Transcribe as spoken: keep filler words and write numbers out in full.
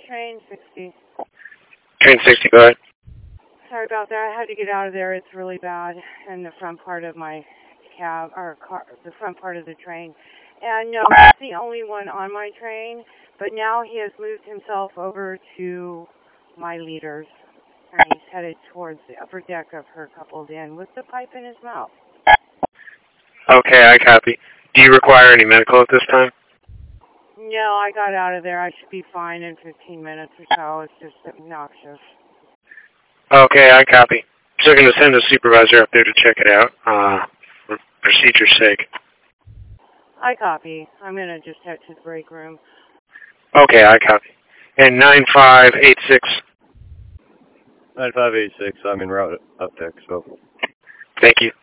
train sixty. Train sixty, go ahead. Sorry about that. I had to get out of there. It's really bad in the front part of my cab, or car, the front part of the train. And no, he's the only one on my train, but now he has moved himself over to my leaders, and he's headed towards the upper deck of her coupled in with the pipe in his mouth. Okay, I copy. Do you require any medical at this time? No, I got out of there. I should be fine in fifteen minutes or so. It's just obnoxious. Okay, I copy. So going to send a supervisor up there to check it out, uh, for procedure's sake. I copy. I'm going to just head to the break room. Okay, I copy. And nine five eight six. nine five eight six, I'm en route up deck, so. Thank you.